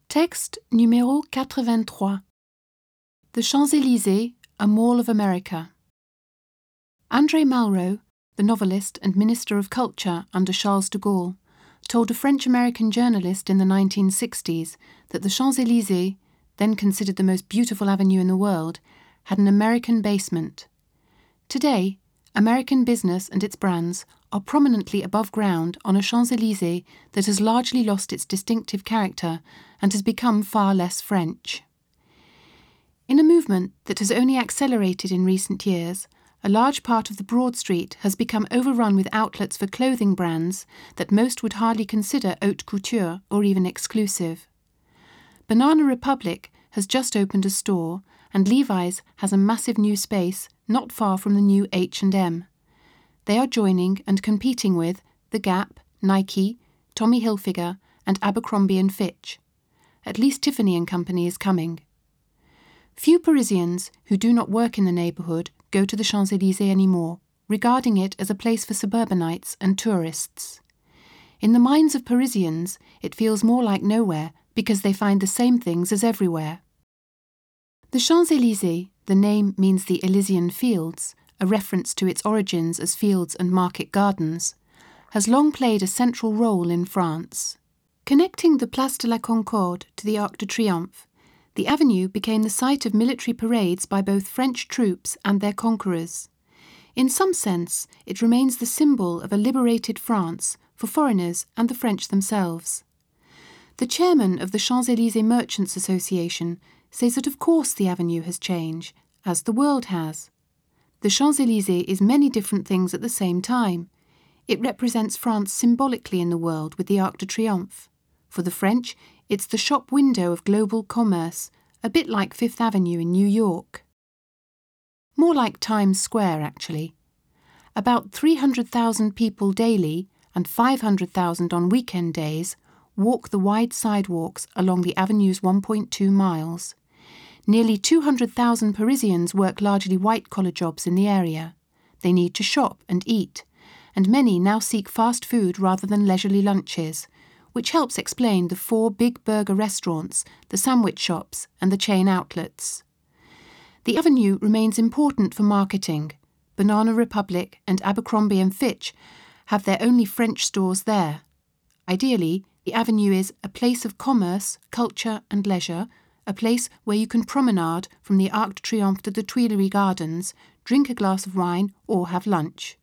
Texte numéro 83. The Champs-Élysées, a Mall of America. André Malraux, the novelist and Minister of Culture under Charles de Gaulle, told a French-American journalist in the 1960s that the Champs-Élysées, then considered the most beautiful avenue in the world, had an American basement. Today, American business and its brands are prominently above ground on a Champs-Élysées that has largely lost its distinctive character and has become far less French. In a movement that has only accelerated in recent years, a large part of the Broad Street has become overrun with outlets for clothing brands that most would hardly consider haute couture or even exclusive. Banana Republic has just opened a store, and Levi's has a massive new space not far from the new H&M. They are joining and competing with The Gap, Nike, Tommy Hilfiger and Abercrombie & Fitch. At least Tiffany & Company is coming. Few Parisians who do not work in the neighbourhood go to the Champs-Élysées anymore, regarding it as a place for suburbanites and tourists. In the minds of Parisians, it feels more like nowhere because they find the same things as everywhere. The Champs-Élysées, the name means the Elysian Fields, a reference to its origins as fields and market gardens, has long played a central role in France. Connecting the Place de la Concorde to the Arc de Triomphe, the avenue became the site of military parades by both French troops and their conquerors. In some sense, it remains the symbol of a liberated France for foreigners and the French themselves. The chairman of the Champs-Élysées Merchants Association says that of course the avenue has changed, as the world has. The Champs-Élysées is many different things at the same time. It represents France symbolically in the world with the Arc de Triomphe. For the French, it's the shop window of global commerce, a bit like Fifth Avenue in New York. More like Times Square, actually. About 300,000 people daily, and 500,000 on weekend days, walk the wide sidewalks along the avenue's 1.2 miles. Nearly 200,000 Parisians work largely white-collar jobs in the area. They need to shop and eat, and many now seek fast food rather than leisurely lunches, which helps explain the 4 big burger restaurants, the sandwich shops, and the chain outlets. The avenue remains important for marketing. Banana Republic and Abercrombie & Fitch have their only French stores there. Ideally, the avenue is a place of commerce, culture and leisure, a place where you can promenade from the Arc de Triomphe to the Tuileries Gardens, drink a glass of wine or have lunch.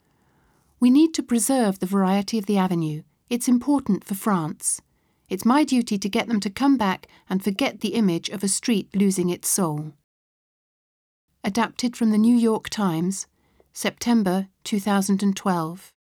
We need to preserve the variety of the avenue. It's important for France. It's my duty to get them to come back and forget the image of a street losing its soul. Adapted from the New York Times, September 2012.